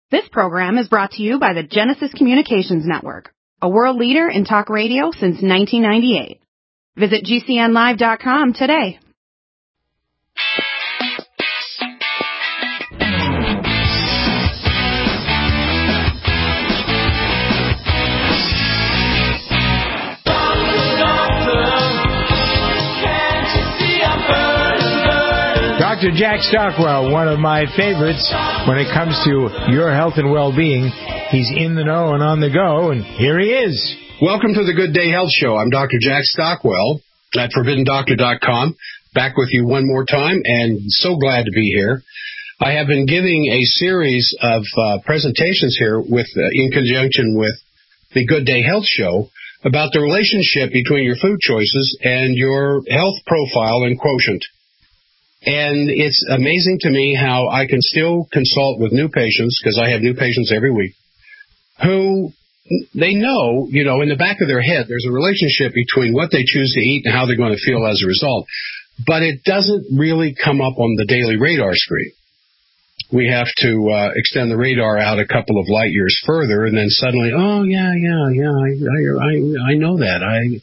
This program is brought to you by the Genesis Communications Network, a world leader in talk radio since 1998. Visit GCNlive.com today. Dr. Jack Stockwell, one of my favorites when it comes to your health and well-being. He's in the know and on the go, and here he is. Welcome to the Good Day Health Show. I'm Dr. Jack Stockwell at ForbiddenDoctor.com, back with you one more time, and so glad to be here. I have been giving a series of presentations here in conjunction with the Good Day Health Show about the relationship between your food choices and your health profile and quotient. And it's amazing to me how I can still consult with new patients, because I have new patients every week, who they know, in the back of their head, there's a relationship between what they choose to eat and how they're going to feel as a result. But it doesn't really come up on the daily radar screen. We have to extend the radar out a couple of light years further, and then suddenly, I know that.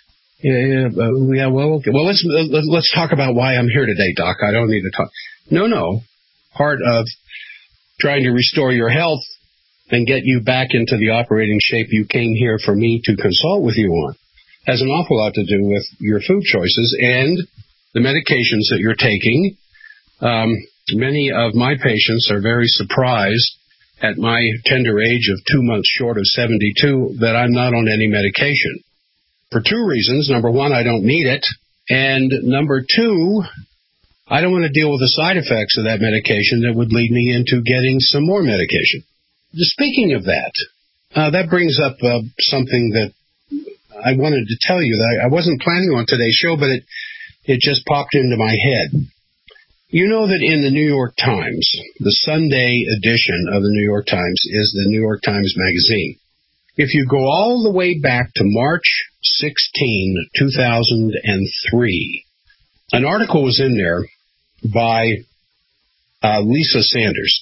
Well, let's talk about why I'm here today, Doc. I don't need to talk. No. Part of trying to restore your health and get you back into the operating shape you came here for me to consult with you on has an awful lot to do with your food choices and the medications that you're taking. Many of my patients are very surprised at my tender age of 2 months short of 72 that I'm not on any medication. For two reasons. Number one, I don't need it. And number two, I don't want to deal with the side effects of that medication that would lead me into getting some more medication. Speaking of that, that brings up something that I wanted to tell you that I wasn't planning on today's show, but it just popped into my head. You know that in the New York Times, the Sunday edition of the New York Times is the New York Times Magazine. If you go all the way back to March 16, 2003, an article was in there by Lisa Sanders.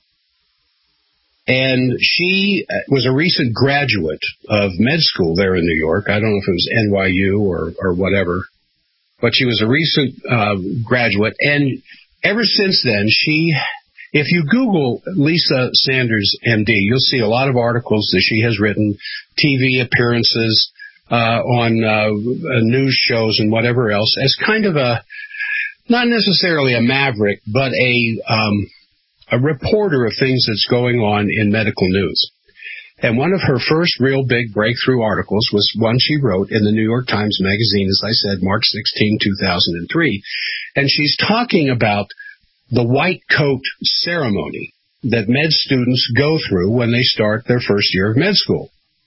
And she was a recent graduate of med school there in New York. I don't know if it was NYU or whatever. But she was a recent graduate. And ever since then, if you Google Lisa Sanders, MD, you'll see a lot of articles that she has written, TV appearances on news shows and whatever else, as kind of not necessarily a maverick, but a reporter of things that's going on in medical news. And one of her first real big breakthrough articles was one she wrote in the New York Times Magazine, as I said, March 16, 2003. And she's talking about the white coat ceremony that med students go through when they start their first year of med school.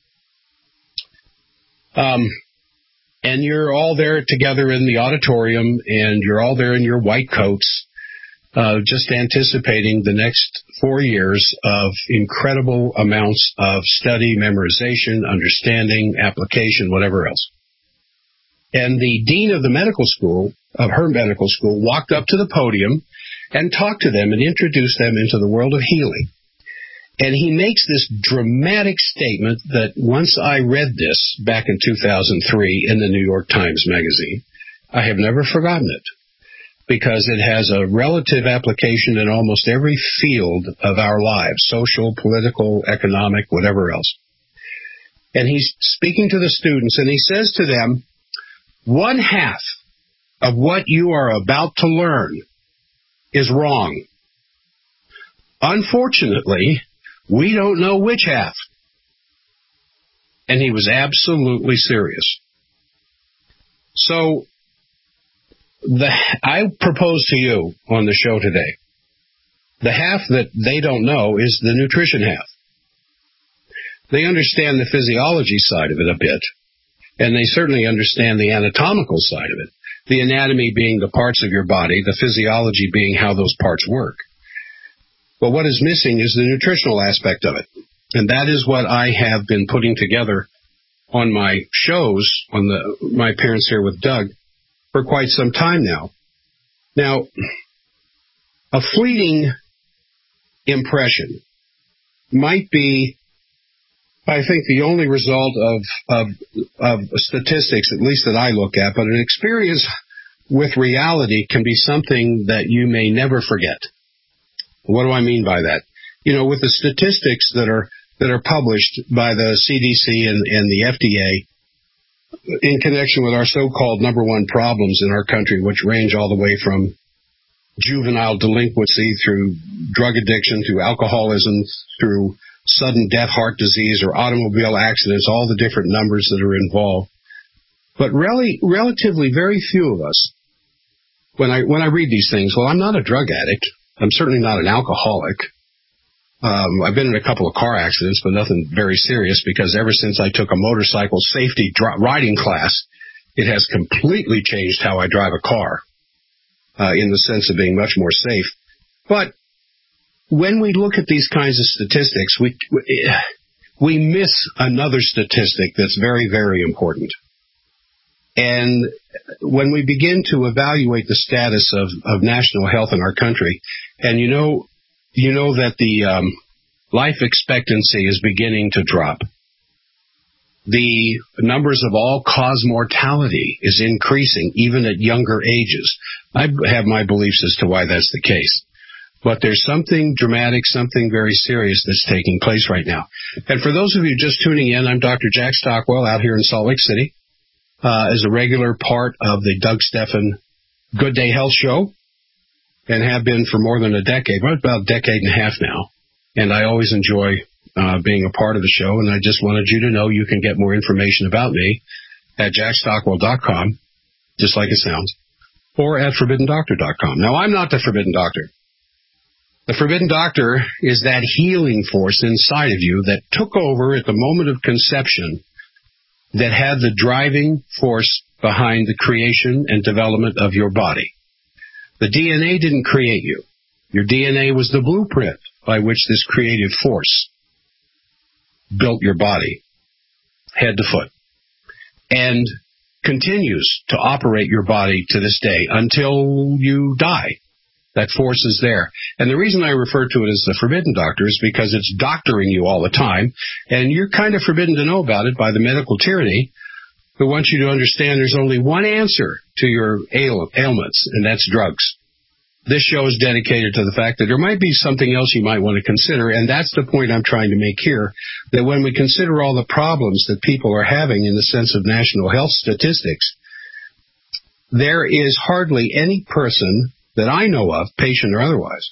And you're all there together in the auditorium, and you're all there in your white coats, just anticipating the next 4 years of incredible amounts of study, memorization, understanding, application, whatever else. And the dean of the medical school, of her medical school, walked up to the podium and talked to them and introduced them into the world of healing. And he makes this dramatic statement that once I read this back in 2003 in the New York Times Magazine, I have never forgotten it, because it has a relative application in almost every field of our lives, social, political, economic, whatever else. And he's speaking to the students, and he says to them, 1/2 of what you are about to learn is wrong. Unfortunately, we don't know which half. And he was absolutely serious. So I propose to you on the show today, the half that they don't know is the nutrition half. They understand the physiology side of it a bit, and they certainly understand the anatomical side of it. The anatomy being the parts of your body, the physiology being how those parts work. But what is missing is the nutritional aspect of it. And that is what I have been putting together on my shows, on my appearance here with Doug, for quite some time now. Now, a fleeting impression might be, I think, the only result of statistics, at least that I look at, but an experience with reality can be something that you may never forget. What do I mean by that? With the statistics that are published by the CDC and the FDA in connection with our so-called number one problems in our country, which range all the way from juvenile delinquency through drug addiction, through alcoholism, through sudden death, heart disease, or automobile accidents, all the different numbers that are involved. But really, relatively very few of us, when I read these things, well, I'm not a drug addict. I'm certainly not an alcoholic. I've been in a couple of car accidents, but nothing very serious, because ever since I took a motorcycle safety riding class, it has completely changed how I drive a car, in the sense of being much more safe. But when we look at these kinds of statistics, we miss another statistic that's very, very important. And when we begin to evaluate the status of national health in our country, and you know that the life expectancy is beginning to drop. The numbers of all-cause mortality is increasing, even at younger ages. I have my beliefs as to why that's the case. But there's something dramatic, something very serious that's taking place right now. And for those of you just tuning in, I'm Dr. Jack Stockwell out here in Salt Lake City as a regular part of the Doug Stephan Good Day Health Show, and have been for more than a decade, about a decade and a half now. And I always enjoy being a part of the show, and I just wanted you to know you can get more information about me at jackstockwell.com, just like it sounds, or at forbiddendoctor.com. Now, I'm not the Forbidden Doctor. The Forbidden Doctor is that healing force inside of you that took over at the moment of conception, that had the driving force behind the creation and development of your body. The DNA didn't create you. Your DNA was the blueprint by which this creative force built your body, head to foot, and continues to operate your body to this day until you die. That force is there. And the reason I refer to it as the Forbidden Doctor is because it's doctoring you all the time, and you're kind of forbidden to know about it by the medical tyranny, who wants you to understand there's only one answer to your ailments, and that's drugs. This show is dedicated to the fact that there might be something else you might want to consider, and that's the point I'm trying to make here, that when we consider all the problems that people are having in the sense of national health statistics, there is hardly any person that I know of, patient or otherwise,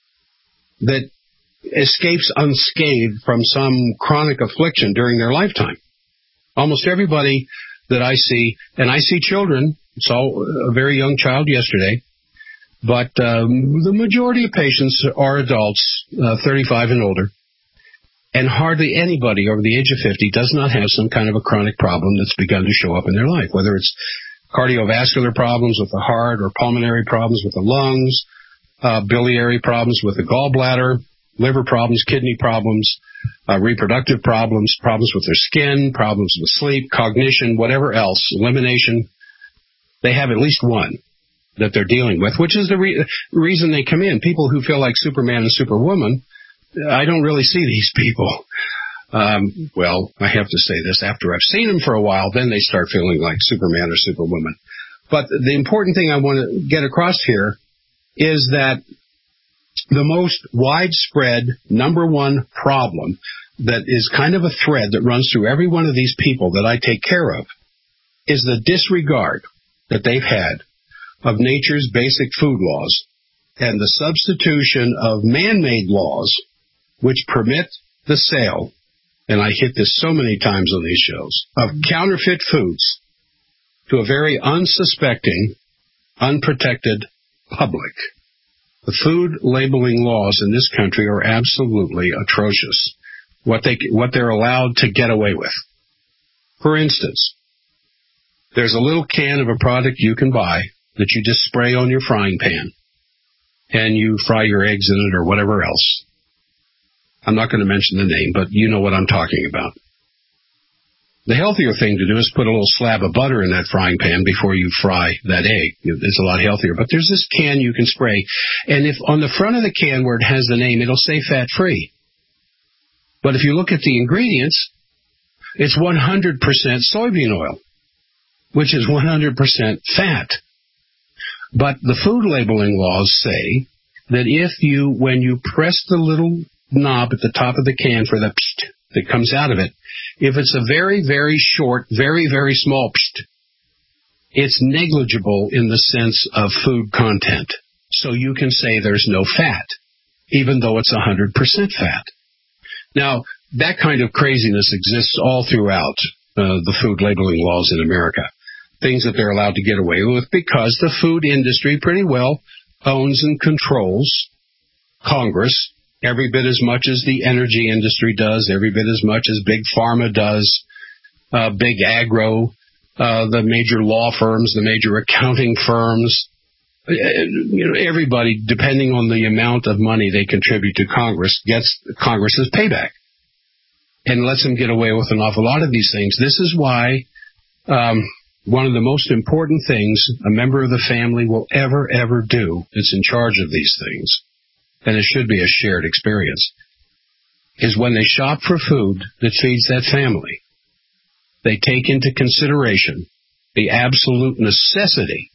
that escapes unscathed from some chronic affliction during their lifetime. Almost everybody that I see, and I see children, saw a very young child yesterday, but the majority of patients are adults, 35 and older, and hardly anybody over the age of 50 does not have some kind of a chronic problem that's begun to show up in their life, whether it's cardiovascular problems with the heart, or pulmonary problems with the lungs, biliary problems with the gallbladder, liver problems, kidney problems, reproductive problems, problems with their skin, problems with sleep, cognition, whatever else, elimination. They have at least one that they're dealing with, which is the reason they come in. People who feel like Superman and Superwoman, I don't really see these people. Well, I have to say this, after I've seen them for a while, then they start feeling like Superman or Superwoman. But the important thing I want to get across here is that the most widespread number one problem that is kind of a thread that runs through every one of these people that I take care of is the disregard that they've had of nature's basic food laws and the substitution of man-made laws which permit the sale, and I hit this so many times on these shows, of counterfeit foods to a very unsuspecting, unprotected public. The food labeling laws in this country are absolutely atrocious, what they're allowed to get away with. For instance, there's a little can of a product you can buy that you just spray on your frying pan, and you fry your eggs in it or whatever else. I'm not going to mention the name, but you know what I'm talking about. The healthier thing to do is put a little slab of butter in that frying pan before you fry that egg. It's a lot healthier. But there's this can you can spray, and if on the front of the can where it has the name, it'll say fat-free. But if you look at the ingredients, it's 100% soybean oil, which is 100% fat. But the food labeling laws say that when you press the little knob at the top of the can for the pst that comes out of it, if it's a very, very short, very, very small pst, it's negligible in the sense of food content. So you can say there's no fat, even though it's 100% fat. Now, that kind of craziness exists all throughout the food labeling laws in America. Things that they're allowed to get away with because the food industry pretty well owns and controls Congress every bit as much as the energy industry does, every bit as much as Big Pharma does, Big Agro, the major law firms, the major accounting firms. Everybody, depending on the amount of money they contribute to Congress, gets Congress's payback and lets them get away with an awful lot of these things. This is why one of the most important things a member of the family will ever do that's in charge of these things, and it should be a shared experience, is when they shop for food that feeds that family, they take into consideration the absolute necessity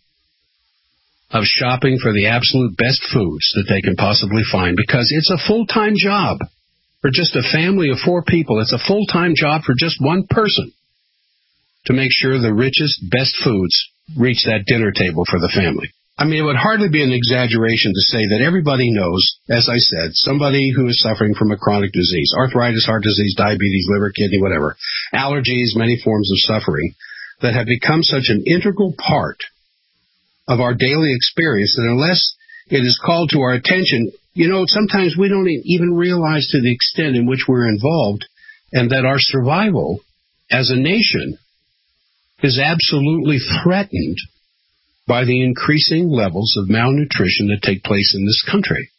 of shopping for the absolute best foods that they can possibly find, because it's a full-time job for just a family of 4 people. It's a full-time job for just one person to make sure the richest, best foods reach that dinner table for the family. I mean, it would hardly be an exaggeration to say that everybody knows, as I said, somebody who is suffering from a chronic disease, arthritis, heart disease, diabetes, liver, kidney, whatever, allergies, many forms of suffering, that have become such an integral part of our daily experience that unless it is called to our attention, sometimes we don't even realize to the extent in which we're involved, and that our survival as a nation is absolutely threatened by the increasing levels of malnutrition that take place in this country.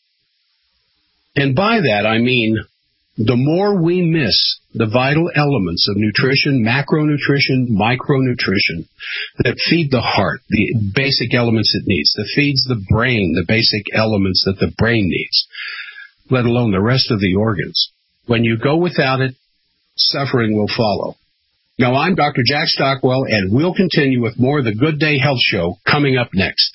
And by that, I mean the more we miss the vital elements of nutrition, macronutrition, micronutrition, that feed the heart, the basic elements it needs, that feeds the brain, the basic elements that the brain needs, let alone the rest of the organs. When you go without it, suffering will follow. Now, I'm Dr. Jack Stockwell, and we'll continue with more of the Good Day Health Show coming up next.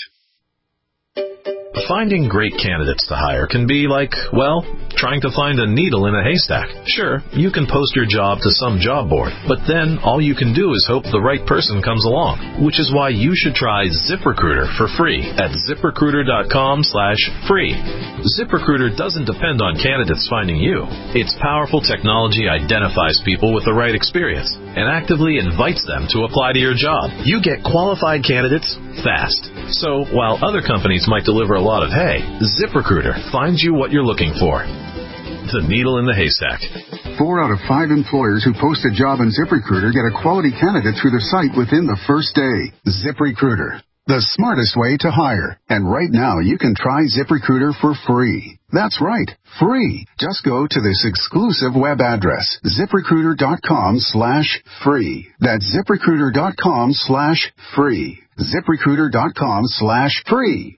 Finding great candidates to hire can be like, trying to find a needle in a haystack. Sure, you can post your job to some job board, but then all you can do is hope the right person comes along, which is why you should try ZipRecruiter for free at ZipRecruiter.com/free. ZipRecruiter doesn't depend on candidates finding you. Its powerful technology identifies people with the right experience and actively invites them to apply to your job. You get qualified candidates fast. So while other companies might deliver a lot of hay, ZipRecruiter finds you what you're looking for. The needle in the haystack. 4 out of 5 employers who post a job on ZipRecruiter get a quality candidate through their site within the first day. ZipRecruiter, the smartest way to hire. And right now, you can try ZipRecruiter for free. That's right, free. Just go to this exclusive web address, ZipRecruiter.com/free. That's ZipRecruiter.com/free. ZipRecruiter.com/free.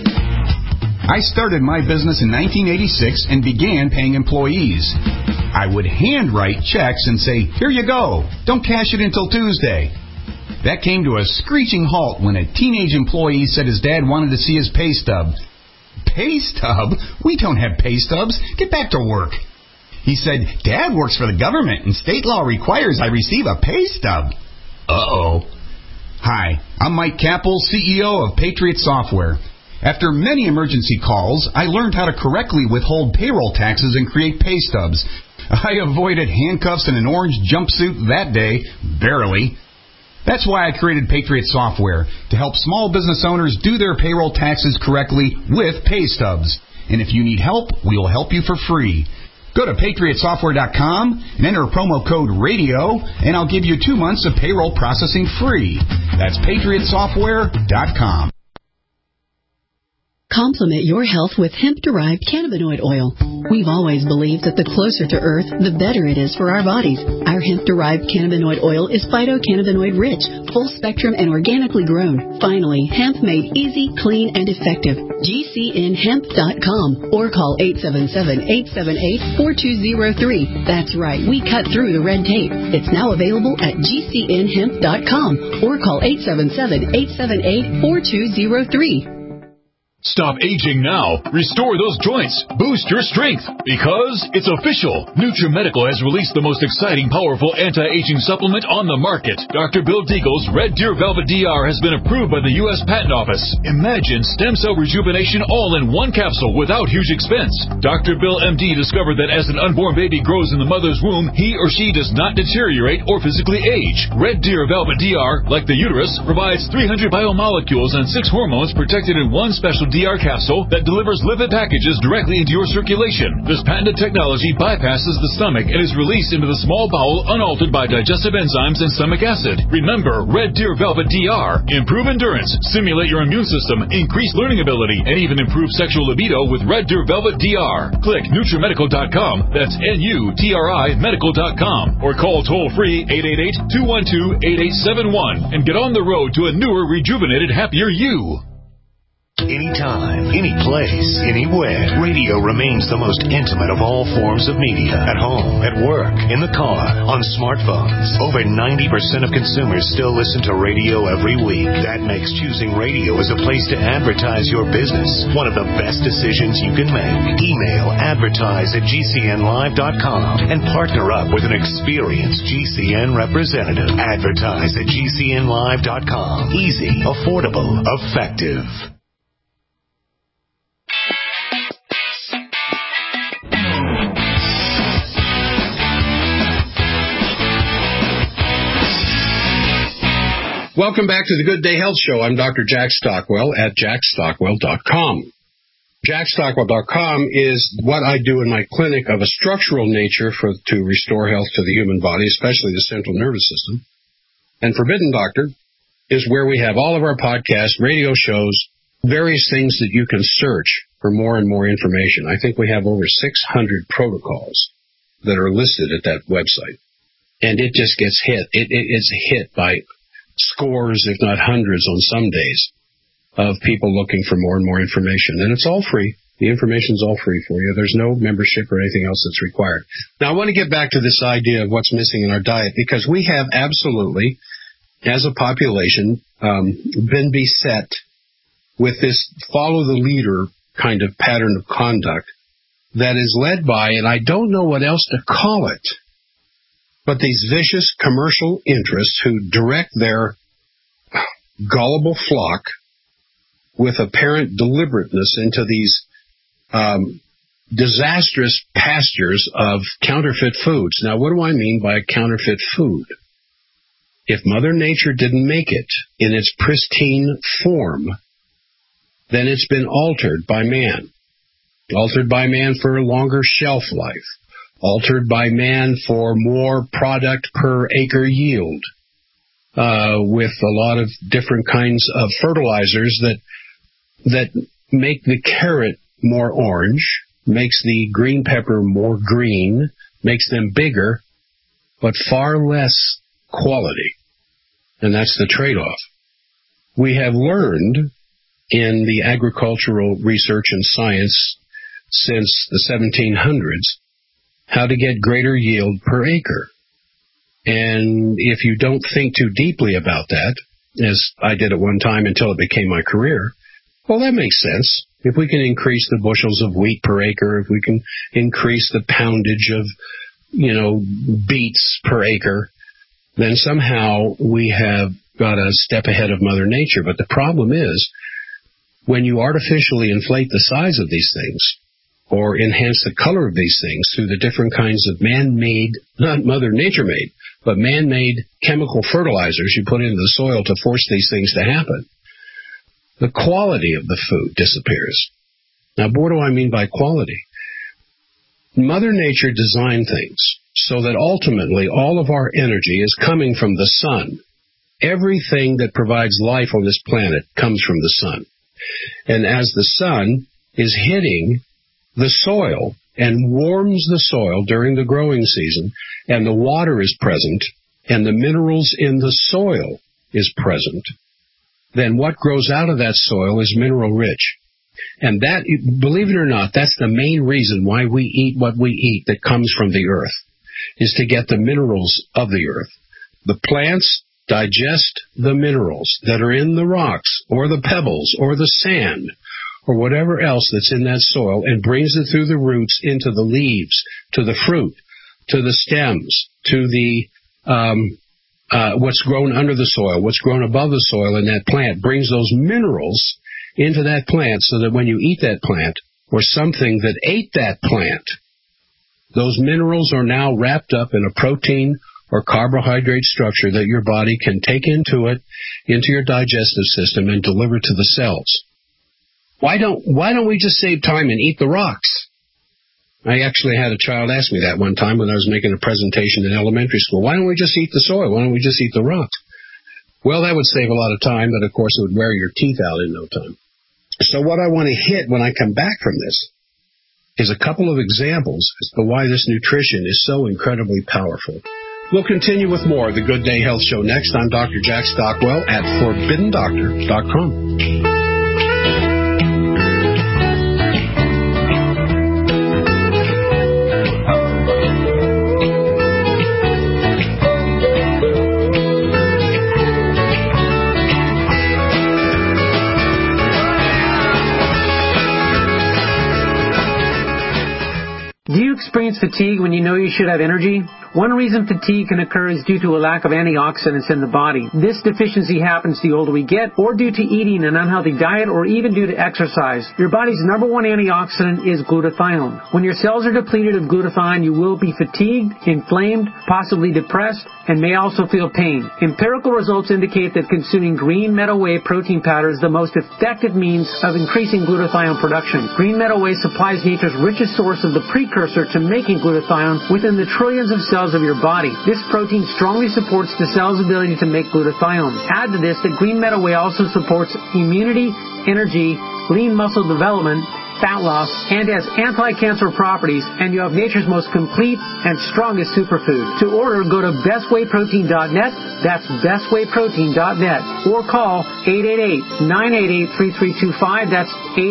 I started my business in 1986 and began paying employees. I would handwrite checks and say, "Here you go. Don't cash it until Tuesday." That came to a screeching halt when a teenage employee said his dad wanted to see his pay stub. Pay stub? We don't have pay stubs. Get back to work. He said, "Dad works for the government and state law requires I receive a pay stub." Uh-oh. Hi, I'm Mike Capel, CEO of Patriot Software. After many emergency calls, I learned how to correctly withhold payroll taxes and create pay stubs. I avoided handcuffs and an orange jumpsuit that day, barely. That's why I created Patriot Software, to help small business owners do their payroll taxes correctly with pay stubs. And if you need help, we'll help you for free. Go to PatriotSoftware.com and enter promo code RADIO, and I'll give you 2 months of payroll processing free. That's PatriotSoftware.com. Complement your health with hemp-derived cannabinoid oil. We've always believed that the closer to Earth, the better it is for our bodies. Our hemp-derived cannabinoid oil is phytocannabinoid-rich, full-spectrum, and organically grown. Finally, hemp made easy, clean, and effective. GCNhemp.com or call 877-878-4203. That's right, we cut through the red tape. It's now available at GCNhemp.com or call 877-878-4203. Stop aging now. Restore those joints. Boost your strength. Because it's official. NutriMedical has released the most exciting, powerful anti-aging supplement on the market. Dr. Bill Deagle's Red Deer Velvet DR has been approved by the U.S. Patent Office. Imagine stem cell rejuvenation all in one capsule without huge expense. Dr. Bill MD discovered that as an unborn baby grows in the mother's womb, he or she does not deteriorate or physically age. Red Deer Velvet DR, like the uterus, provides 300 biomolecules and 6 hormones protected in one special DR capsule that delivers lipid packages directly into your circulation. This patented technology bypasses the stomach and is released into the small bowel unaltered by digestive enzymes and stomach acid. Remember, Red Deer Velvet DR. Improve endurance, stimulate your immune system, increase learning ability, and even improve sexual libido with Red Deer Velvet DR. Click NutriMedical.com. That's NUTRI Medical.com. Or call toll-free 888-212-8871 and get on the road to a newer, rejuvenated, happier you. Anytime, any place, anywhere, radio remains the most intimate of all forms of media. At home, at work, in the car, on smartphones. Over 90% of consumers still listen to radio every week. That makes choosing radio as a place to advertise your business one of the best decisions you can make. Email advertise@gcnlive.com and partner up with an experienced GCN representative. Advertise at gcnlive.com. Easy, affordable, effective. Welcome back to the Good Day Health Show. I'm Dr. Jack Stockwell at jackstockwell.com. Jackstockwell.com is what I do in my clinic of a structural nature to restore health to the human body, especially the central nervous system. And Forbidden Doctor is where we have all of our podcasts, radio shows, various things that you can search for more and more information. I think we have over 600 protocols that are listed at that website. And it just gets hit. It's hit by scores, if not hundreds on some days, of people looking for more and more information. And it's all free. The information's all free for you. There's no membership or anything else that's required. Now, I want to get back to this idea of what's missing in our diet, because we have absolutely, as a population, been beset with this follow-the-leader kind of pattern of conduct that is led by, and I don't know what else to call it, but these vicious commercial interests who direct their gullible flock with apparent deliberateness into these disastrous pastures of counterfeit foods. Now, what do I mean by a counterfeit food? If Mother Nature didn't make it in its pristine form, then it's been altered by man. Altered by man for a longer shelf life. Altered by man for more product per acre yield, with a lot of different kinds of fertilizers that make the carrot more orange, makes the green pepper more green, makes them bigger, but far less quality. And that's the trade-off. We have learned in the agricultural research and science since the 1700s how to get greater yield per acre. And if you don't think too deeply about that, as I did at one time until it became my career, well, that makes sense. If we can increase the bushels of wheat per acre, if we can increase the poundage of, beets per acre, then somehow we have got a step ahead of Mother Nature. But the problem is, when you artificially inflate the size of these things, or enhance the color of these things through the different kinds of man-made, not Mother Nature-made, but man-made chemical fertilizers you put into the soil to force these things to happen, the quality of the food disappears. Now, what do I mean by quality? Mother Nature designed things so that ultimately all of our energy is coming from the sun. Everything that provides life on this planet comes from the sun. And as the sun is hitting the soil and warms the soil during the growing season, and the water is present, and the minerals in the soil is present, then what grows out of that soil is mineral rich. And that, believe it or not, that's the main reason why we eat what we eat that comes from the earth, is to get the minerals of the earth. The plants digest the minerals that are in the rocks or the pebbles or the sand or whatever else that's in that soil and brings it through the roots into the leaves, to the fruit, to the stems, to the what's grown under the soil, what's grown above the soil in that plant, brings those minerals into that plant so that when you eat that plant or something that ate that plant, those minerals are now wrapped up in a protein or carbohydrate structure that your body can take into your digestive system and deliver to the cells. Why don't we just save time and eat the rocks? I actually had a child ask me that one time when I was making a presentation in elementary school. Why don't we just eat the soil? Why don't we just eat the rocks? Well, that would save a lot of time, but of course it would wear your teeth out in no time. So what I want to hit when I come back from this is a couple of examples as to why this nutrition is so incredibly powerful. We'll continue with more of the Good Day Health Show next. I'm Dr. Jack Stockwell at ForbiddenDoctor.com. Do you experience fatigue when you know you should have energy? One reason fatigue can occur is due to a lack of antioxidants in the body. This deficiency happens the older we get, or due to eating an unhealthy diet, or even due to exercise. Your body's number one antioxidant is glutathione. When your cells are depleted of glutathione, you will be fatigued, inflamed, possibly depressed, and may also feel pain. Empirical results indicate that consuming green meadow whey protein powder is the most effective means of increasing glutathione production. Green meadow whey supplies nature's richest source of the precursor to making glutathione within the trillions of cells of your body. This protein strongly supports the cell's ability to make glutathione. Add to this that green meadow whey also supports immunity, energy, lean muscle development, fat loss, and has anti-cancer properties, and you have nature's most complete and strongest superfood. To order, go to bestwayprotein.net, that's bestwayprotein.net, or call 888-988-3325, that's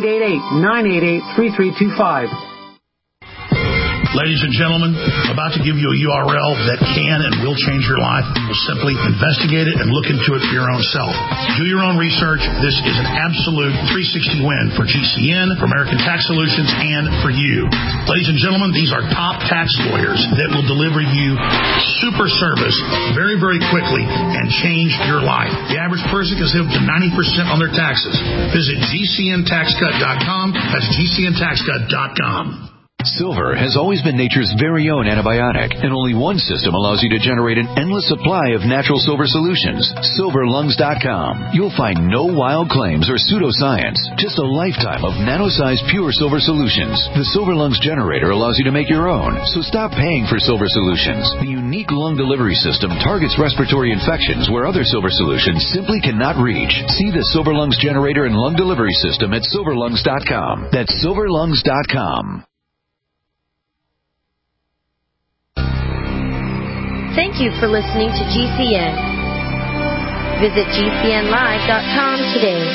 888-988-3325. Ladies and gentlemen, about to give you a URL that can and will change your life. You'll simply investigate it and look into it for your own self. Do your own research. This is an absolute 360 win for GCN, for American Tax Solutions, and for you. Ladies and gentlemen, these are top tax lawyers that will deliver you super service very, very quickly and change your life. The average person can save up to 90% on their taxes. Visit GCNTaxCut.com. That's GCNTaxCut.com. Silver has always been nature's very own antibiotic, and only one system allows you to generate an endless supply of natural silver solutions. SilverLungs.com. You'll find no wild claims or pseudoscience, just a lifetime of nano-sized pure silver solutions. The Silver Lungs generator allows you to make your own, so stop paying for silver solutions. The unique lung delivery system targets respiratory infections where other silver solutions simply cannot reach. See the Silver Lungs generator and lung delivery system at SilverLungs.com. That's SilverLungs.com. Thank you for listening to GCN. Visit GCNlive.com today.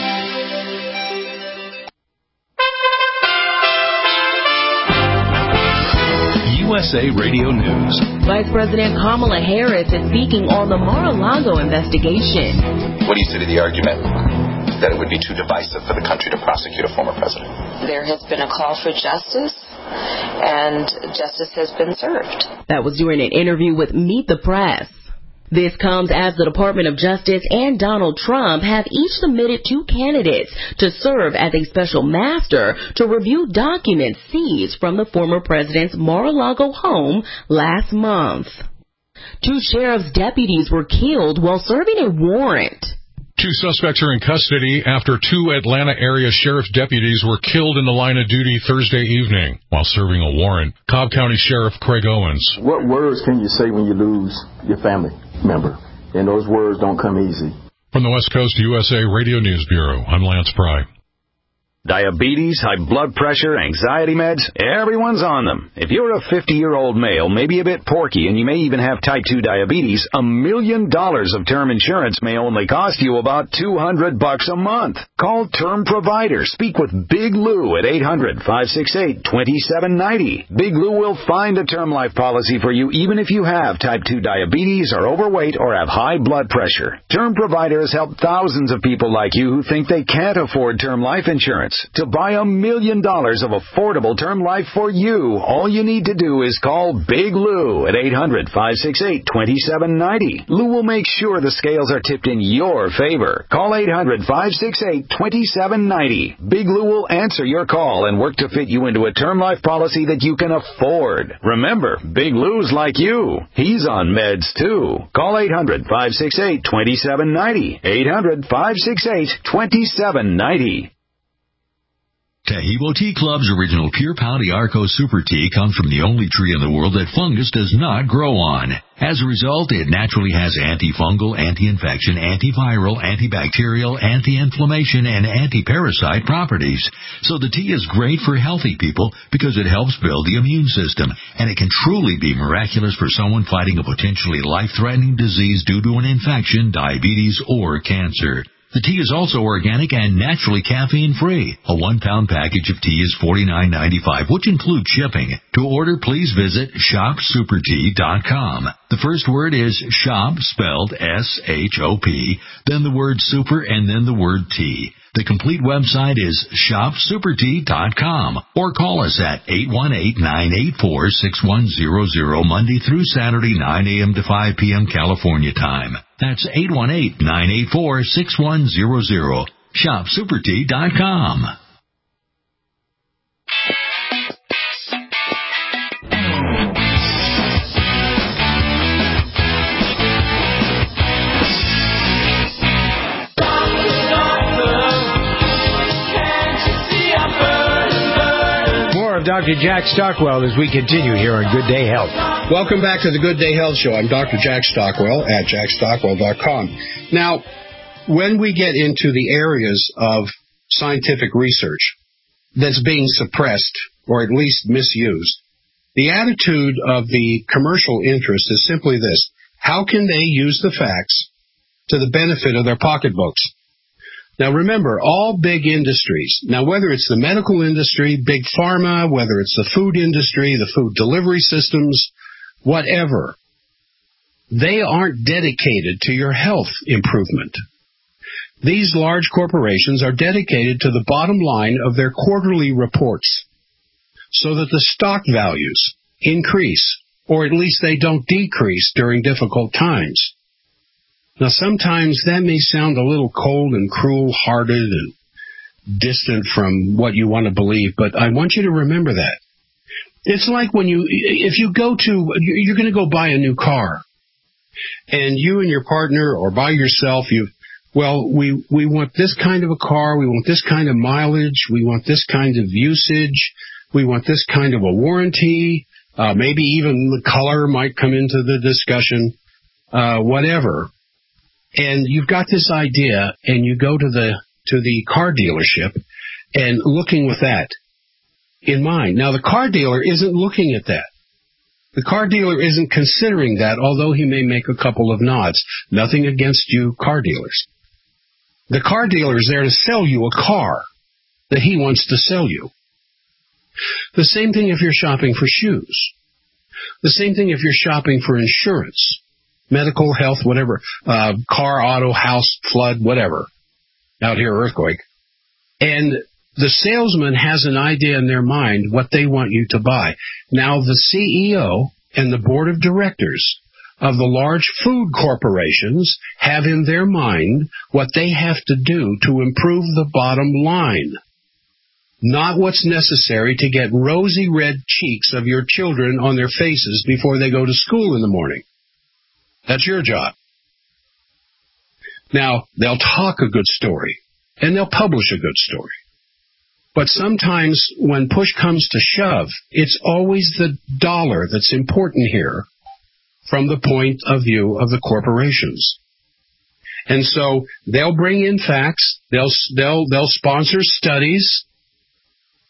USA Radio News. Vice President Kamala Harris is speaking on the Mar-a-Lago investigation. What do you say to the argument that it would be too divisive for the country to prosecute a former president? There has been a call for justice, and justice has been served. That was during an interview with Meet the Press. This comes as the Department of Justice and Donald Trump have each submitted 2 candidates to serve as a special master to review documents seized from the former president's Mar-a-Lago home last month. 2 sheriff's deputies were killed while serving a warrant. 2 suspects are in custody after 2 Atlanta area sheriff's deputies were killed in the line of duty Thursday evening while serving a warrant. Cobb County Sheriff Craig Owens. What words can you say when you lose your family member? And those words don't come easy. From the West Coast USA Radio News Bureau, I'm Lance Pry. Diabetes, high blood pressure, anxiety meds, everyone's on them. If you're a 50-year-old male, maybe a bit porky, and you may even have type 2 diabetes, $1 million of term insurance may only cost you about $200 a month. Call Term Provider. Speak with Big Lou at 800-568-2790. Big Lou will find a term life policy for you even if you have type 2 diabetes, are overweight, or have high blood pressure. Term Provider has helped thousands of people like you who think they can't afford term life insurance. To buy $1 million of affordable term life for you, all you need to do is call Big Lou at 800-568-2790. Lou will make sure the scales are tipped in your favor. Call 800-568-2790. Big Lou will answer your call and work to fit you into a term life policy that you can afford. Remember, Big Lou's like you. He's on meds too. Call 800-568-2790. 800-568-2790. Taheebo Tea Club's original Pure Pau d'Arco Super Tea comes from the only tree in the world that fungus does not grow on. As a result, it naturally has antifungal, anti-infection, antiviral, antibacterial, anti-inflammation, and anti-parasite properties. So the tea is great for healthy people because it helps build the immune system, and it can truly be miraculous for someone fighting a potentially life-threatening disease due to an infection, diabetes, or cancer. The tea is also organic and naturally caffeine-free. A 1-pound package of tea is $49.95, which includes shipping. To order, please visit shopsupertea.com. The first word is shop, spelled S-H-O-P, then the word super, and then the word tea. The complete website is shopsupertea.com, or call us at 818-984-6100 Monday through Saturday, 9 a.m. to 5 p.m. California time. That's 818-984-6100. shopsupertea.com. Dr. Jack Stockwell as we continue here on Good Day Health. Welcome back to the Good Day Health Show. I'm Dr. Jack Stockwell at jackstockwell.com. Now, when we get into the areas of scientific research that's being suppressed or at least misused, the attitude of the commercial interest is simply this: how can they use the facts to the benefit of their pocketbooks? Now remember, all big industries, now whether it's the medical industry, big pharma, whether it's the food industry, the food delivery systems, whatever, they aren't dedicated to your health improvement. These large corporations are dedicated to the bottom line of their quarterly reports so that the stock values increase, or at least they don't decrease during difficult times. Now, sometimes that may sound a little cold and cruel-hearted and distant from what you want to believe, but I want you to remember that. It's like when you're going to go buy a new car, and you and your partner or by yourself, we want this kind of a car, we want this kind of mileage, we want this kind of usage, we want this kind of a warranty, maybe even the color might come into the discussion, whatever. And you've got this idea, and you go to the car dealership and looking with that in mind. Now, the car dealer isn't looking at that. The car dealer isn't considering that, although he may make a couple of nods. Nothing against you car dealers. The car dealer is there to sell you a car that he wants to sell you. The same thing if you're shopping for shoes. The same thing if you're shopping for insurance. Medical, health, whatever, car, auto, house, flood, whatever, out here, earthquake. And the salesman has an idea in their mind what they want you to buy. Now, the CEO and the board of directors of the large food corporations have in their mind what they have to do to improve the bottom line, not what's necessary to get rosy red cheeks of your children on their faces before they go to school in the morning. That's your job. Now, they'll talk a good story, and they'll publish a good story. But sometimes when push comes to shove, it's always the dollar that's important here from the point of view of the corporations. And so they'll bring in facts, they'll sponsor studies,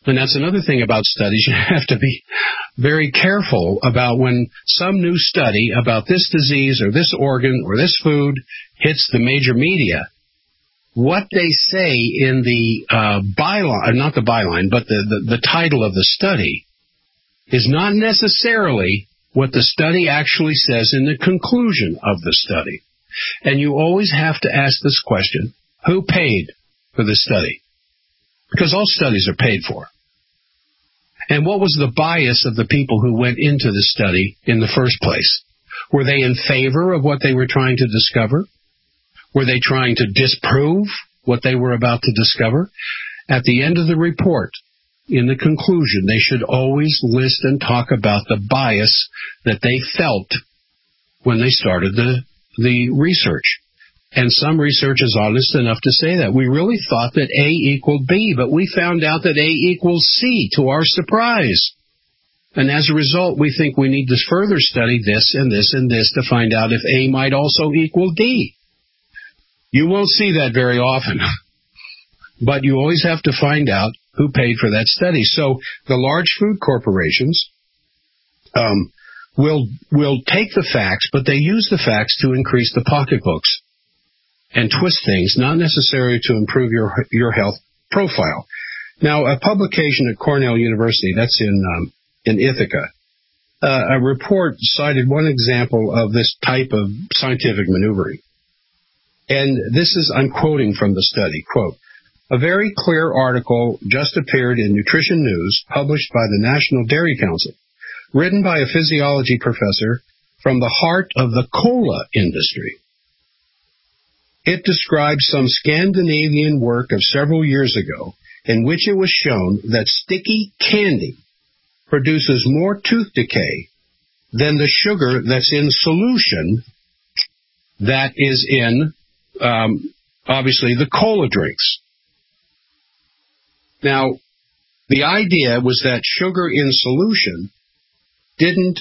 And that's another thing about studies. You have to be very careful about when some new study about this disease or this organ or this food hits the major media. What they say in the byline, not the byline, but the title of the study is not necessarily what the study actually says in the conclusion of the study. And you always have to ask this question, who paid for this study? Because all studies are paid for. And what was the bias of the people who went into the study in the first place? Were they in favor of what they were trying to discover? Were they trying to disprove what they were about to discover? At the end of the report, in the conclusion, they should always list and talk about the bias that they felt when they started the research. And some research is honest enough to say that. We really thought that A equaled B, but we found out that A equals C, to our surprise. And as a result, we think we need to further study this and this and this to find out if A might also equal D. You won't see that very often. But you always have to find out who paid for that study. So the large food corporations will take the facts, but they use the facts to increase the pocketbooks and twist things, not necessarily to improve your health profile. Now, a publication at Cornell University, that's in Ithaca, a report cited one example of this type of scientific maneuvering. And this is, I'm quoting from the study, quote, "A very clear article just appeared in Nutrition News, published by the National Dairy Council, written by a physiology professor from the heart of the cola industry. It describes some Scandinavian work of several years ago in which it was shown that sticky candy produces more tooth decay than the sugar that's in solution that is in, obviously, the cola drinks. Now, the idea was that sugar in solution didn't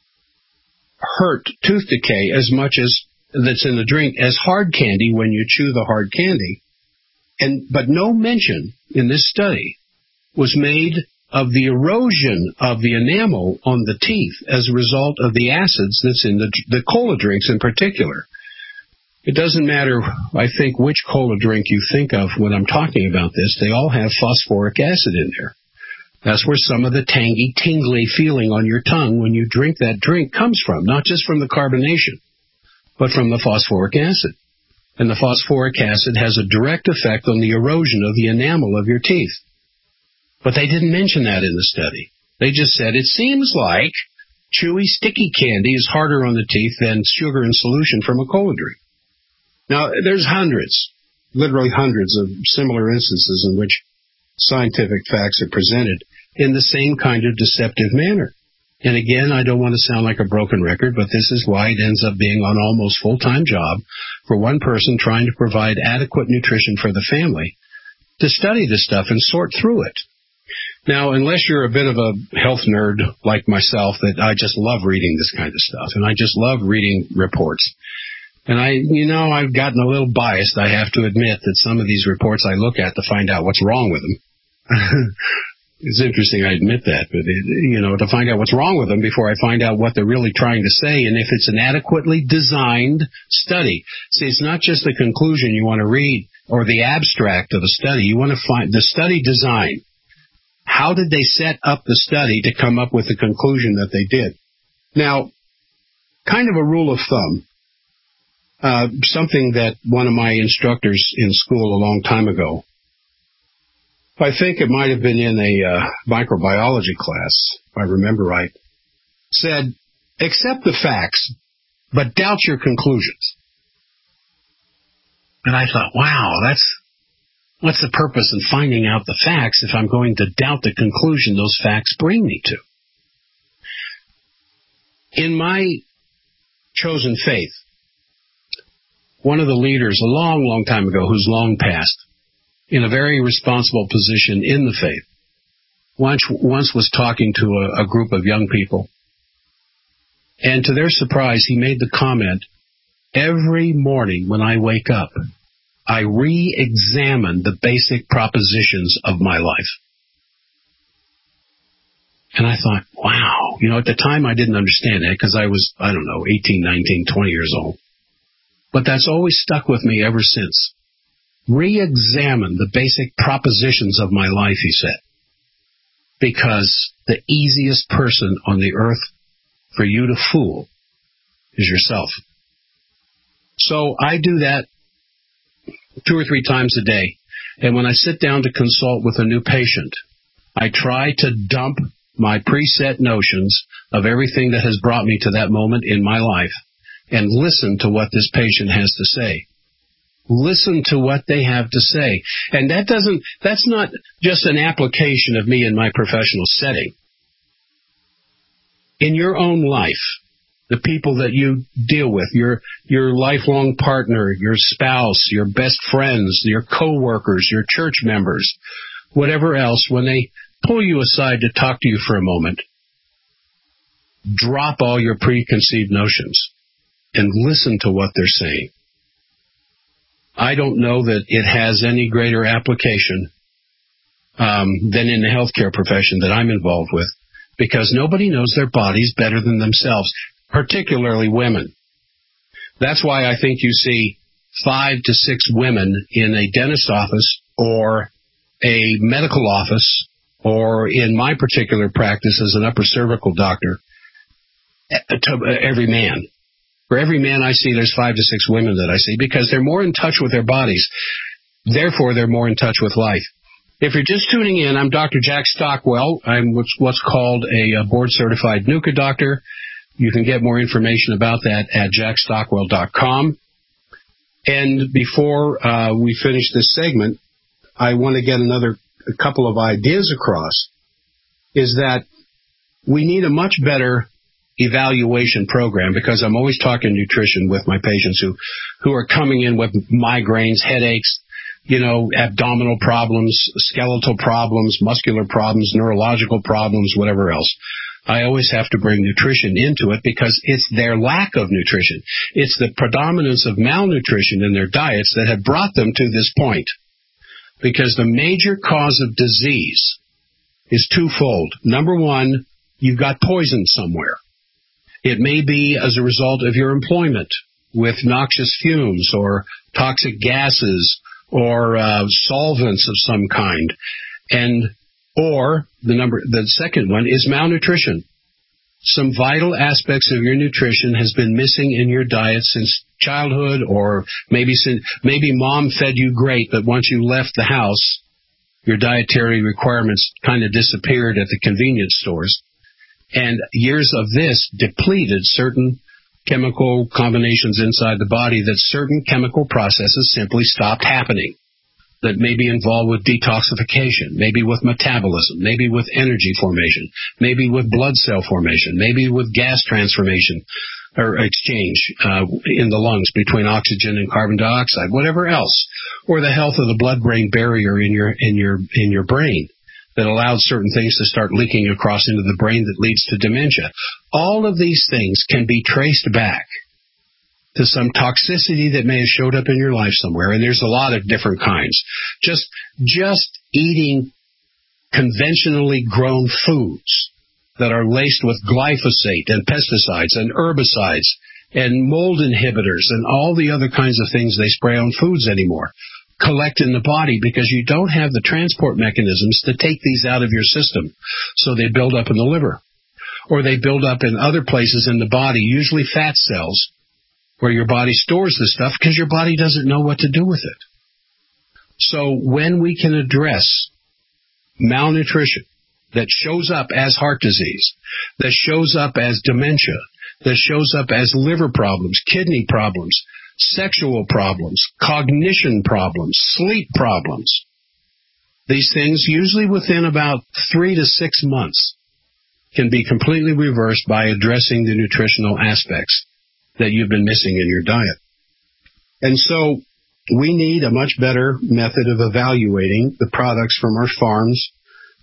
hurt tooth decay as much as that's in the drink as hard candy when you chew the hard candy. But no mention in this study was made of the erosion of the enamel on the teeth as a result of the acids that's in the cola drinks in particular. It doesn't matter, I think, which cola drink you think of when I'm talking about this. They all have phosphoric acid in there. That's where some of the tangy, tingly feeling on your tongue when you drink that drink comes from, not just from the carbonation, but from the phosphoric acid. And the phosphoric acid has a direct effect on the erosion of the enamel of your teeth. But they didn't mention that in the study. They just said, it seems like chewy, sticky candy is harder on the teeth than sugar in solution from a cola drink. Now, there's hundreds, literally hundreds of similar instances in which scientific facts are presented in the same kind of deceptive manner. And again, I don't want to sound like a broken record, but this is why it ends up being an almost full-time job for one person trying to provide adequate nutrition for the family to study this stuff and sort through it. Now, unless you're a bit of a health nerd like myself, that I just love reading this kind of stuff, and I just love reading reports. And I've gotten a little biased, I have to admit, that some of these reports I look at to find out what's wrong with them. It's interesting, I admit that, but, to find out what's wrong with them before I find out what they're really trying to say, and if it's an adequately designed study. See, it's not just the conclusion you want to read or the abstract of the study. You want to find the study design. How did they set up the study to come up with the conclusion that they did? Now, kind of a rule of thumb, something that one of my instructors in school a long time ago, I think it might have been in a microbiology class, if I remember right, said, accept the facts, but doubt your conclusions. And I thought, wow, what's the purpose in finding out the facts if I'm going to doubt the conclusion those facts bring me to? In my chosen faith, one of the leaders a long, long time ago, who's long passed, in a very responsible position in the faith, once was talking to a group of young people. And to their surprise, he made the comment, every morning when I wake up, I re-examine the basic propositions of my life. And I thought, wow. At the time I didn't understand that because I was, 18, 19, 20 years old. But that's always stuck with me ever since. Re-examine the basic propositions of my life, he said. Because the easiest person on the earth for you to fool is yourself. So I do that 2 or 3 times a day. And when I sit down to consult with a new patient, I try to dump my preset notions of everything that has brought me to that moment in my life and listen to what this patient has to say. Listen to what they have to say. And that's not just an application of me in my professional setting. In your own life, the people that you deal with, your lifelong partner, your spouse, your best friends, your coworkers, your church members, whatever else, when they pull you aside to talk to you for a moment, drop all your preconceived notions and listen to what they're saying. I don't know that it has any greater application than in the healthcare profession that I'm involved with, because nobody knows their bodies better than themselves, particularly women. That's why I think you see 5 to 6 women in a dentist's office or a medical office, or in my particular practice as an upper cervical doctor, to every man. For every man I see, there's 5 to 6 women that I see, because they're more in touch with their bodies. Therefore, they're more in touch with life. If you're just tuning in, I'm Dr. Jack Stockwell. I'm what's called a board-certified NUCA doctor. You can get more information about that at jackstockwell.com. And before we finish this segment, I want to get a couple of ideas across, is that we need a much better evaluation program, because I'm always talking nutrition with my patients who are coming in with migraines, headaches, abdominal problems, skeletal problems, muscular problems, neurological problems, whatever else. I always have to bring nutrition into it because it's their lack of nutrition. It's the predominance of malnutrition in their diets that have brought them to this point. Because the major cause of disease is twofold. Number one, you've got poison somewhere. It may be as a result of your employment with noxious fumes or toxic gases or solvents of some kind. Or the second one is malnutrition. Some vital aspects of your nutrition has been missing in your diet since childhood, or maybe mom fed you great, but once you left the house, your dietary requirements kind of disappeared at the convenience stores. And years of this depleted certain chemical combinations inside the body, that certain chemical processes simply stopped happening, that may be involved with detoxification, maybe with metabolism, maybe with energy formation, maybe with blood cell formation, maybe with gas transformation or exchange in the lungs between oxygen and carbon dioxide, whatever else, or the health of the blood-brain barrier in your brain that allowed certain things to start leaking across into the brain that leads to dementia. All of these things can be traced back to some toxicity that may have showed up in your life somewhere, and there's a lot of different kinds. Just eating conventionally grown foods that are laced with glyphosate and pesticides and herbicides and mold inhibitors and all the other kinds of things they spray on foods anymore collect in the body because you don't have the transport mechanisms to take these out of your system. So they build up in the liver, or they build up in other places in the body, usually fat cells, where your body stores the stuff because your body doesn't know what to do with it. So when we can address malnutrition that shows up as heart disease, that shows up as dementia, that shows up as liver problems, kidney problems, sexual problems, cognition problems, sleep problems, these things usually within about 3 to 6 months can be completely reversed by addressing the nutritional aspects that you've been missing in your diet. And so we need a much better method of evaluating the products from our farms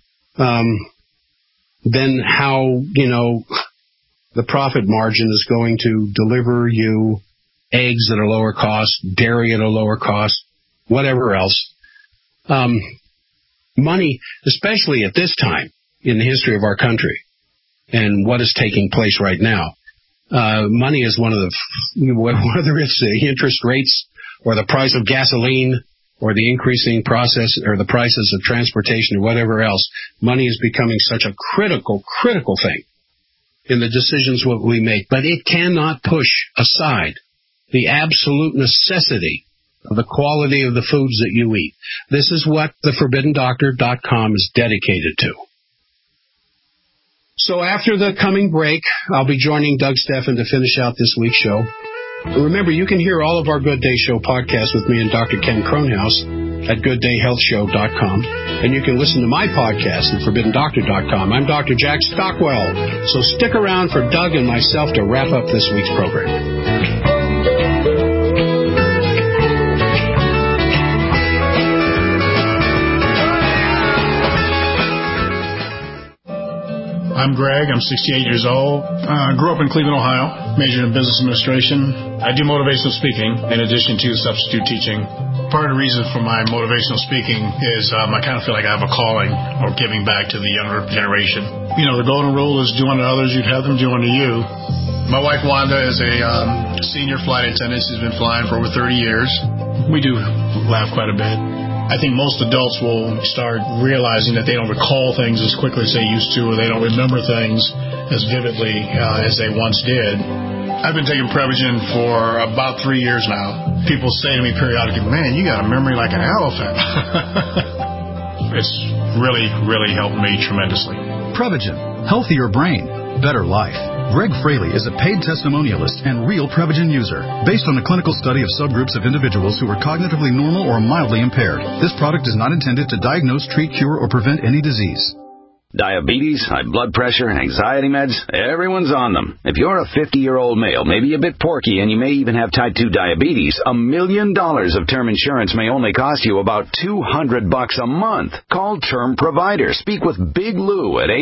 than how, the profit margin is going to deliver you eggs at a lower cost, dairy at a lower cost, whatever else. Money, especially at this time, in the history of our country and what is taking place right now. Money is one of the, whether it's the interest rates or the price of gasoline or the increasing process or the prices of transportation or whatever else, money is becoming such a critical thing in the decisions what we make. But it cannot push aside the absolute necessity of the quality of the foods that you eat. This is what the ForbiddenDoctor.com is dedicated to. So after the coming break, I'll be joining Doug Stephan to finish out this week's show. Remember, you can hear all of our Good Day Show podcasts with me and Dr. Ken Kronhaus at GoodDayHealthShow.com. And you can listen to my podcast at ForbiddenDoctor.com. I'm Dr. Jack Stockwell. So stick around for Doug and myself to wrap up this week's program. I'm Greg. I'm 68 years old. Grew up in Cleveland, Ohio. Majored in business administration. I do motivational speaking in addition to substitute teaching. Part of the reason for my motivational speaking is I kind of feel like I have a calling or giving back to the younger generation. You know, the golden rule is do unto others, you'd have them do unto you. My wife Wanda is a senior flight attendant. She's been flying for over 30 years. We do laugh quite a bit. I think most adults will start realizing that they don't recall things as quickly as they used to, or they don't remember things as vividly as they once did. I've been taking Prevagen for about 3 years now. People say to me periodically, man, you got a memory like an elephant. It's really, really helped me tremendously. Prevagen. Healthier brain. Better life. Greg Fraley is a paid testimonialist and real Prevagen user. Based on a clinical study of subgroups of individuals who are cognitively normal or mildly impaired, this product is not intended to diagnose, treat, cure, or prevent any disease. Diabetes, high blood pressure, anxiety meds, everyone's on them. If you're a 50-year-old male, maybe a bit porky, and you may even have type 2 diabetes, $1 million of term insurance may only cost you about $200 a month. Call Term Provider. Speak with Big Lou at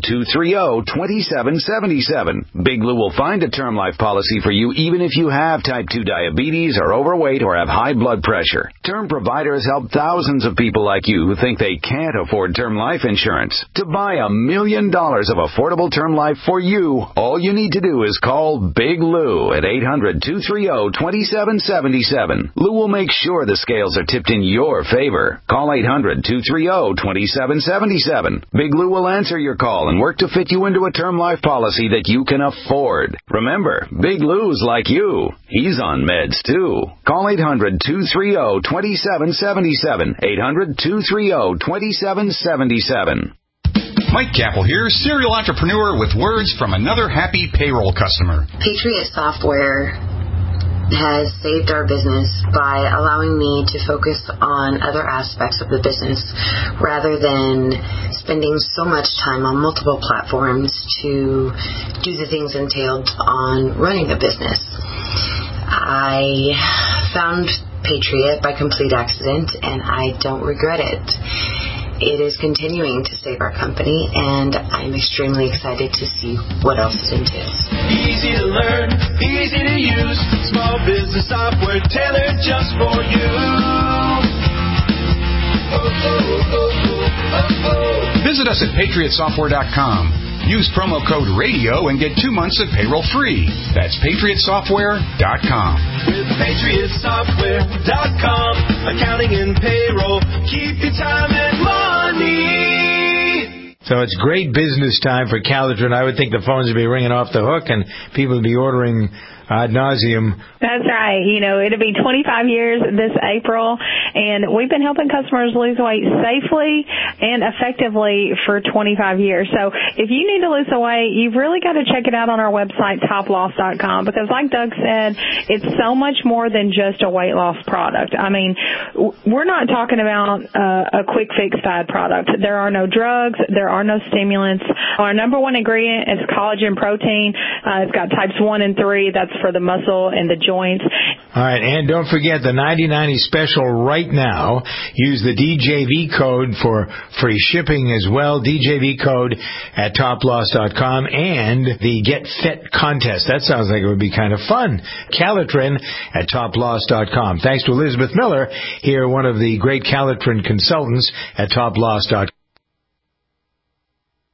800-230-2777. Big Lou will find a term life policy for you even if you have type 2 diabetes, are overweight, or have high blood pressure. Term Provider has helped thousands of people like you who think they can't afford term life insurance. To buy $1 million of affordable term life for you, all you need to do is call Big Lou at 800-230-2777. Lou will make sure the scales are tipped in your favor. Call 800-230-2777. Big Lou will answer your call and work to fit you into a term life policy that you can afford. Remember, Big Lou's like you. He's on meds, too. Call 800-230-2777. 800-230-2777. Mike Capel here, serial entrepreneur with words from another happy payroll customer. Patriot Software has saved our business by allowing me to focus on other aspects of the business rather than spending so much time on multiple platforms to do the things entailed on running a business. I found Patriot by complete accident, and I don't regret it. It is continuing to save our company, and I'm extremely excited to see what else it entails. Easy to learn, easy to use, small business software tailored just for you. Visit us at PatriotSoftware.com. Use promo code RADIO and get 2 months of payroll free. That's PatriotSoftware.com. With PatriotSoftware.com, accounting and payroll, keep your time and money. So it's great business time for Calitrin. I would think the phones would be ringing off the hook and people would be ordering ad nauseum. That's right. You know, it'll be 25 years this April, and we've been helping customers lose weight safely and effectively for 25 years. So if you need to lose the weight, you've really got to check it out on our website, toploss.com, because like Doug said, it's so much more than just a weight loss product. I mean, we're not talking about a quick fix fad product. There are no drugs. There are no stimulants. Our number one ingredient is collagen protein. It's got types 1 and 3. That's for the muscle and the joints. All right, and don't forget the 90/90 special right now. Use the DJV code for free shipping as well. DJV code at toploss.com, and the Get Fit contest. That sounds like it would be kind of fun. Calitrin at toploss.com. Thanks to Elizabeth Miller here, one of the great Calitrin consultants at toploss.com.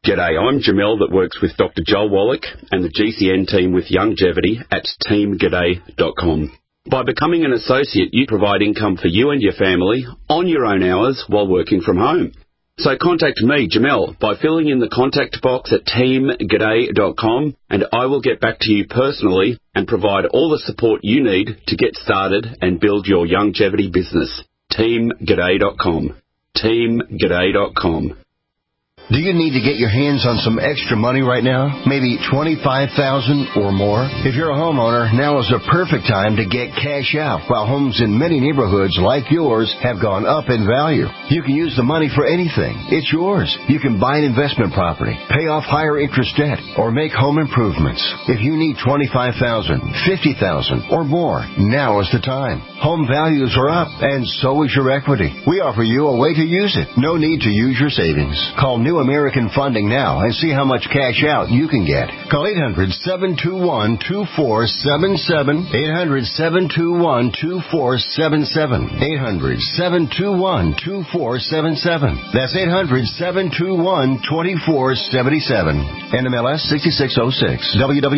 G'day, I'm Jamel that works with Dr. Joel Wallach and the GCN team with Longevity at teamg'day.com. By becoming an associate, you provide income for you and your family on your own hours while working from home. So contact me, Jamel, by filling in the contact box at teamg'day.com, and I will get back to you personally and provide all the support you need to get started and build your longevity business. teamg'day.com. teamg'day.com. Do you need to get your hands on some extra money right now? Maybe $25,000 or more? If you're a homeowner, now is the perfect time to get cash out. While homes in many neighborhoods like yours have gone up in value, you can use the money for anything. It's yours. You can buy an investment property, pay off higher interest debt, or make home improvements. If you need $25,000, $50,000, or more, now is the time. Home values are up, and so is your equity. We offer you a way to use it. No need to use your savings. Call New American Funding now and see how much cash out you can get. Call 800-721-2477. 800-721-2477. 800-721-2477. That's 800-721-2477. NMLS 6606.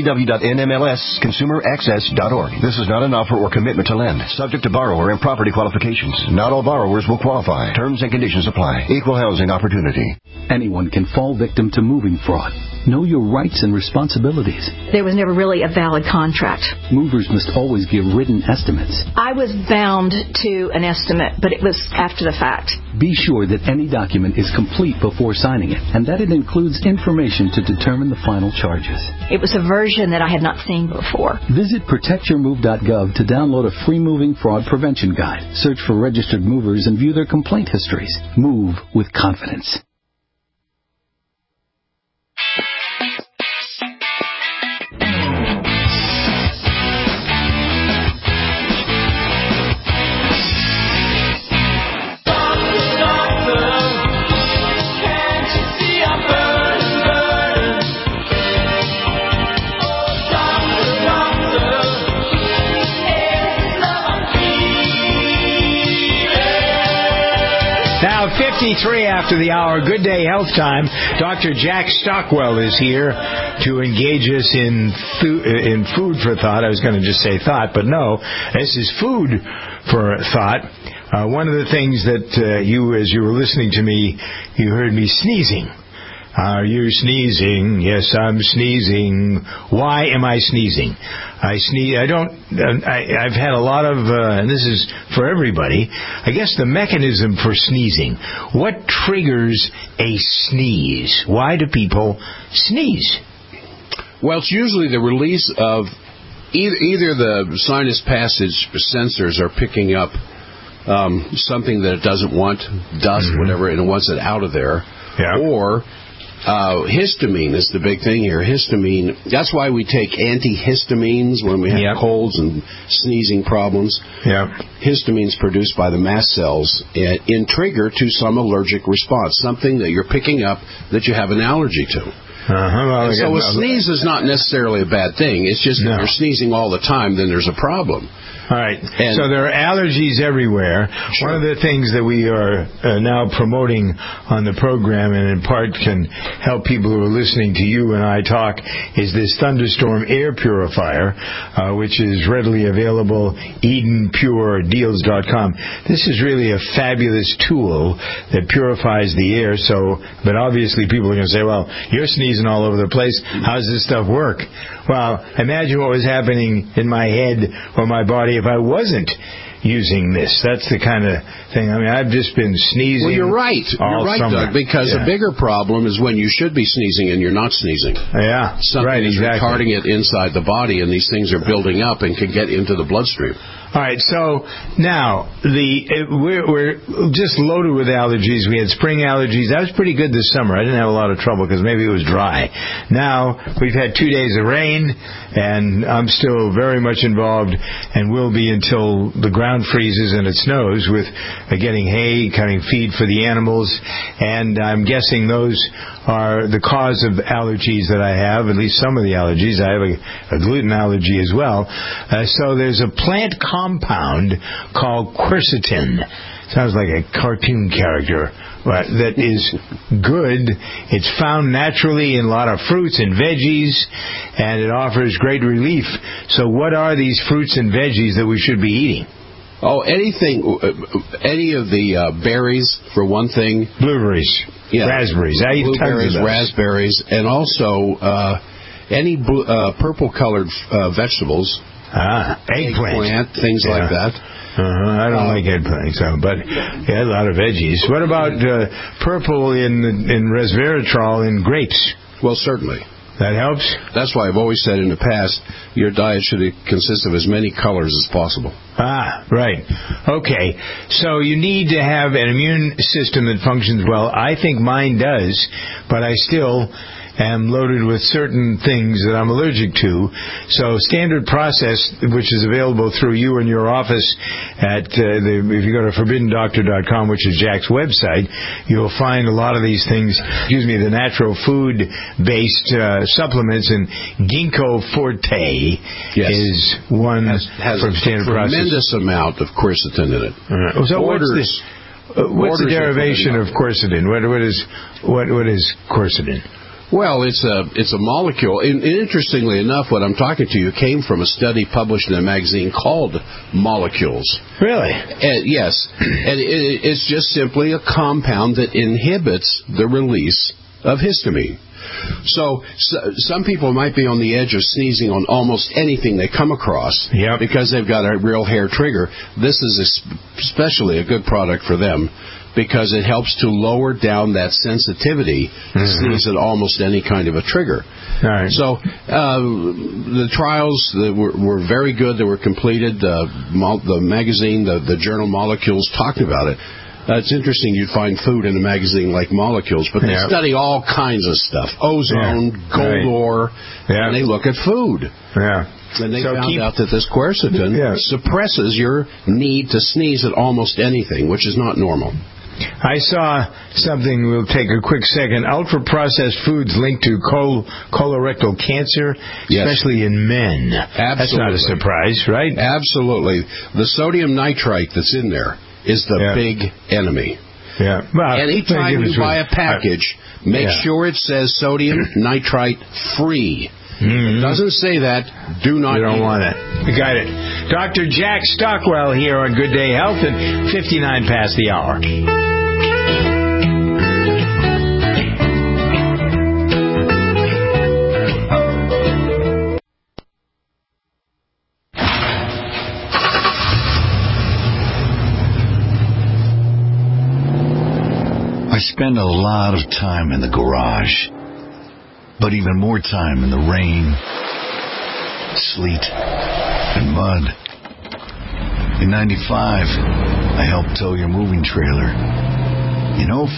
www.nmlsconsumeraccess.org. This is not an offer or commitment to lend. Subject to borrower and property qualifications. Not all borrowers will qualify. Terms and conditions apply. Equal housing opportunity. Anyone can fall victim to moving fraud. Know your rights and responsibilities. There was never really a valid contract. Movers must always give written estimates. I was bound to an estimate, but it was after the fact. Be sure that any document is complete before signing it, and that it includes information to determine the final charges. It was a version that I had not seen before. Visit protectyourmove.gov to download a free moving fraud prevention guide. Search for registered movers and view their complaint histories. Move with confidence. Now, 53 after the hour, Good Day Health Time. Dr. Jack Stockwell is here to engage us in food for thought. I was going to just say thought, but no, this is food for thought. One of the things that as you were listening to me, you heard me sneezing. Are you sneezing? Yes, I'm sneezing. Why am I sneezing? I sneeze. I've had a lot of, and this is for everybody, I guess the mechanism for sneezing. What triggers a sneeze? Why do people sneeze? Well, it's usually the release of either the sinus passage sensors are picking up something that it doesn't want, dust, whatever, and it wants it out of there. Yeah. Or histamine is the big thing here. Histamine, that's why we take antihistamines when we have colds and sneezing problems. Histamine's produced by the mast cells in trigger to some allergic response, something that you're picking up that you have an allergy to. Well, so a sneeze is not necessarily a bad thing. It's just if you're sneezing all the time, then there's a problem. All right. So there are allergies everywhere. Sure. One of the things that we are now promoting on the program, and in part can help people who are listening to you and I talk, is this Thunderstorm air purifier, which is readily available, EdenPureDeals.com. This is really a fabulous tool that purifies the air. But obviously people are going to say, well, you're sneezing all over the place. How does this stuff work? Well, imagine what was happening in my head or my body if I wasn't using this. That's the kind of thing. I mean, I've just been sneezing. Well, you're right. You're right, summer. Doug, because a bigger problem is when you should be sneezing and you're not sneezing. Yeah, something is retarding it inside the body, and these things are building up and can get into the bloodstream. All right, so now we're just loaded with allergies. We had spring allergies. That was pretty good this summer. I didn't have a lot of trouble because maybe it was dry. Now we've had 2 days of rain, and I'm still very much involved and will be until the ground freezes and it snows with getting hay, cutting feed for the animals, and I'm guessing those are the cause of allergies that I have, at least some of the allergies. I have a gluten allergy as well. So there's a plant compound called quercetin sounds like a cartoon character, that is good. It's found naturally in a lot of fruits and veggies, and it offers great relief. So what are these fruits and veggies that we should be eating? Oh, anything, any of the berries, for one thing. Blueberries, raspberries. I eat blueberries, tons of those. raspberries, and also any purple-colored vegetables. Eggplant, things like that. I don't like eggplant, but a lot of veggies. What about purple in resveratrol in grapes? Well, certainly. That helps? That's why I've always said in the past, your diet should consist of as many colors as possible. Right. Okay. So you need to have an immune system that functions well. I think mine does, but I still am loaded with certain things that I'm allergic to. So Standard Process, which is available through you and your office at if you go to ForbiddenDoctor.com, which is Jack's website, you'll find a lot of these things. The natural food-based supplements, and Ginkgo Forte is one has from Standard Process. Has a tremendous amount of quercetin in it. So what's the derivation of quercetin? What is quercetin? Well, it's a molecule. And interestingly enough, what I'm talking to you came from a study published in a magazine called Molecules. Really? Yes. And it's just simply a compound that inhibits the release of histamine. So some people might be on the edge of sneezing on almost anything they come across because they've got a real hair trigger. This is especially a good product for them, because it helps to lower down that sensitivity to sneeze at almost any kind of a trigger. Right. So the trials were very good. They were completed. The magazine, the journal Molecules, talked about it. It's interesting you'd find food in a magazine like Molecules, but they study all kinds of stuff. Ozone, gold ore, and they look at food. And they found out that this quercetin suppresses your need to sneeze at almost anything, which is not normal. I saw something, we'll take a quick second. Ultra-processed foods linked to colorectal cancer, especially in men. Absolutely. That's not a surprise, right? Absolutely. The sodium nitrite that's in there is the big enemy. Well, anytime you buy a package, make sure it says sodium nitrite free. If it doesn't say that, do not You don't want it. You got it. Dr. Jack Stockwell here on Good Day Health at 59 past the hour. I spend a lot of time in the garage, but even more time in the rain, sleet, and mud. In 95, I helped tow your moving trailer. In 05,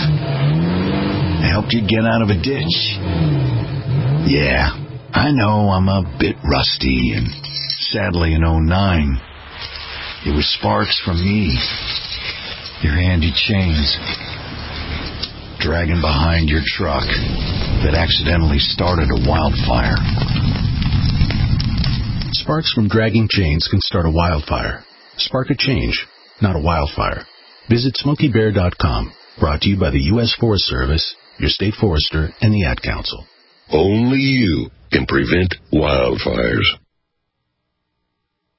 I helped you get out of a ditch. Yeah, I know I'm a bit rusty, and sadly in 09, it was sparks from me, your handy chains, dragging behind your truck that accidentally started a wildfire. Sparks from dragging chains can start a wildfire. Spark a change, not a wildfire. Visit SmokeyBear.com. Brought to you by the U.S. Forest Service, your state forester, and the Ad Council. Only you can prevent wildfires.